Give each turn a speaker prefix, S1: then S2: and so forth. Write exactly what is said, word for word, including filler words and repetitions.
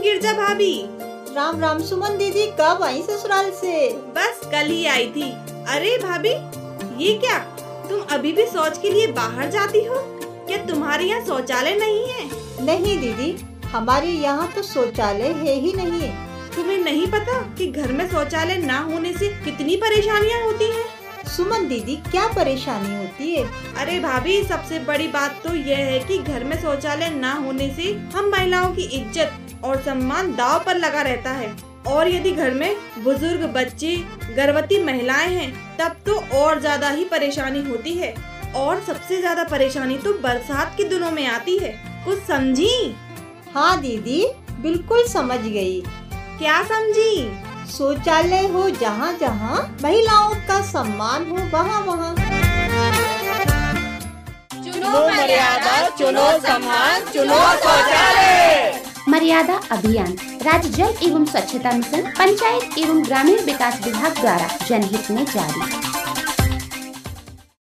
S1: गिरजा भाभी।
S2: राम राम सुमन दीदी, कब आई ससुराल से?
S1: बस कल ही आई थी। अरे भाभी, ये क्या, तुम अभी भी शौच के लिए बाहर जाती हो? क्या तुम्हारे यहाँ शौचालय नहीं है?
S2: नहीं दीदी, हमारे यहाँ तो शौचालय है ही नहीं।
S1: तुम्हें नहीं पता कि घर में शौचालय ना होने से कितनी परेशानियाँ होती हैं?
S2: सुमन दीदी, क्या परेशानी होती है?
S1: अरे भाभी, सबसे बड़ी बात तो यह है कि घर में शौचालय ना होने से हम महिलाओं की इज्जत और सम्मान दांव पर लगा रहता है। और यदि घर में बुजुर्ग, बच्चे, गर्भवती महिलाएं हैं, तब तो और ज्यादा ही परेशानी होती है। और सबसे ज्यादा परेशानी तो बरसात के दिनों में आती है। कुछ समझी?
S2: हाँ दीदी, बिल्कुल समझ गई।
S1: क्या समझी?
S2: शौचालय हो जहाँ जहाँ, महिलाओं का सम्मान हो वहाँ वहाँ।
S3: चुनो मर्यादा, चुनो सम्मान, चुनो शौचालय।
S4: मर्यादा अभियान राज्य जल एवं स्वच्छता मिशन, पंचायत एवं ग्रामीण विकास विभाग द्वारा जनहित में जारी।